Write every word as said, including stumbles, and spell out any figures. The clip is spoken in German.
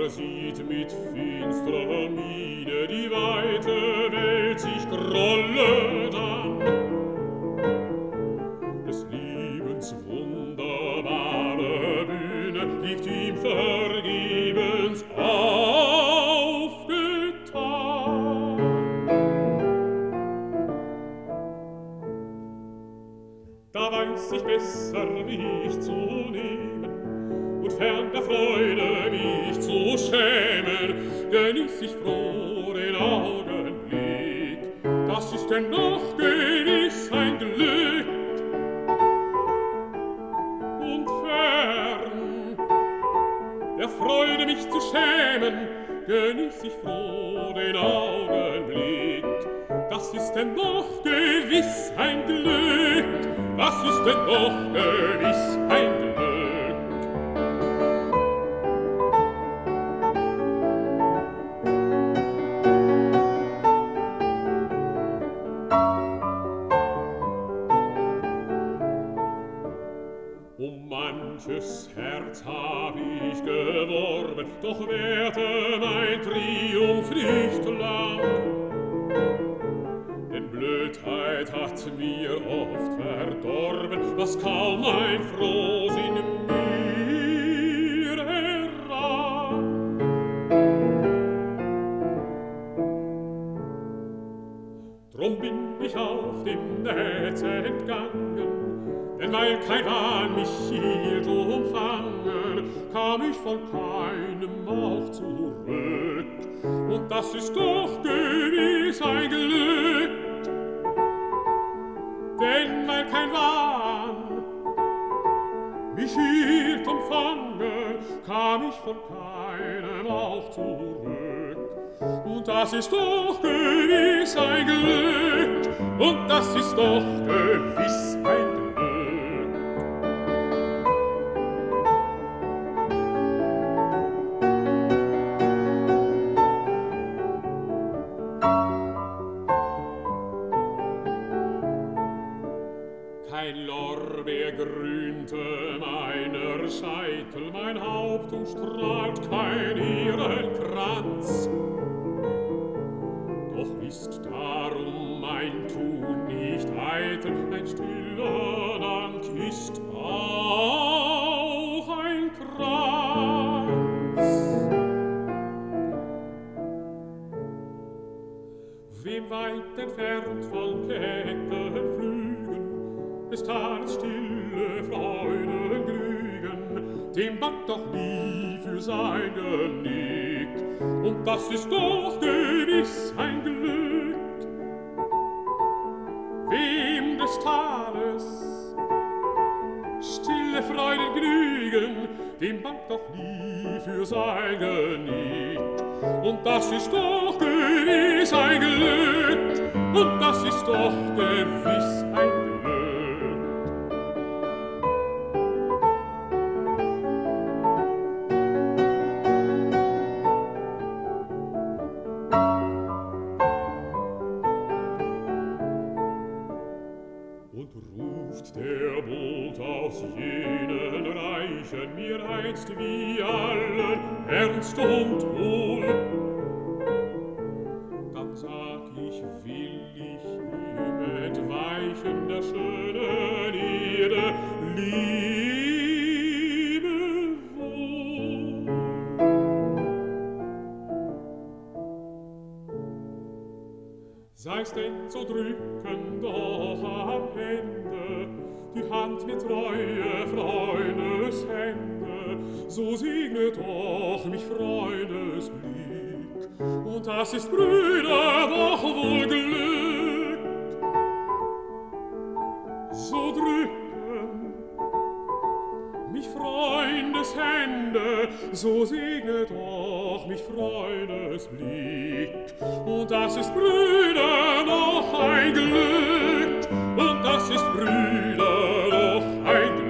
sieht mit finstrer Miene die weite Welt sich grollet an. Des Lebens wunderbare Bühne liegt ihm vergebens aufgetan. Da weiß ich besser, mich zu nehmen und fern der Freude mich zu schämen, genieß ich froh den Augenblick. Das ist denn noch gewiss ein Glück. Und fern der Freude mich zu schämen, genieß ich froh den Augenblick. Das ist denn noch gewiss ein Glück. Das ist denn noch gewiss ein Glück. Um manches Herz hab ich geworben, doch währte mein Triumph nicht lang. Denn Blödheit hat mir oft verdorben, was kaum ein Frohsinn mir errang. Drum bin ich auch dem Netz entgangen, denn weil kein Wahn mich hielt umfangen, kam ich von keinem auch zurück. Und das ist doch gewiss ein Glück. Denn weil kein Wahn mich hielt umfangen, kam ich von keinem auch zurück. Und das ist doch gewiss ein Glück. Und das ist doch gewiss ein Glück. Kein Lorbeer grünte meiner Scheitel, mein Haupt umstrahlt kein Ehrenkranz. Doch ist darum mein Tun nicht eitel, ein stiller Dank ist auch ein Kranz. Wem weit entfernt von Ketten flügen, des Tages stille Freuden glügen, dem bangt doch nie für sein Genick. Und das ist doch gewiss ein Glück. Wem des Tages stille Freuden glügen, dem bangt doch nie für sein Genick. Und das ist doch gewiss ein Glück. Und das ist doch gewiss ein Glück. Und ruft der Bold aus jenen Reichen mir einst wie allen ernst und wohl, dann sag ich, will ich ihm entweichen der schönen Erde, Lebewohl. Sei's denn so drücken doch am Ende die Hand mit treue Freundeshände, so segne doch mich Freundes Blick, und das ist, Brüder, doch wohl Glück. So drücken mich Freundes Hände, so segne doch mich Freundes Blick, und das ist, Brüder, noch ein Glück, und das ist, Brüder, noch ein Glück.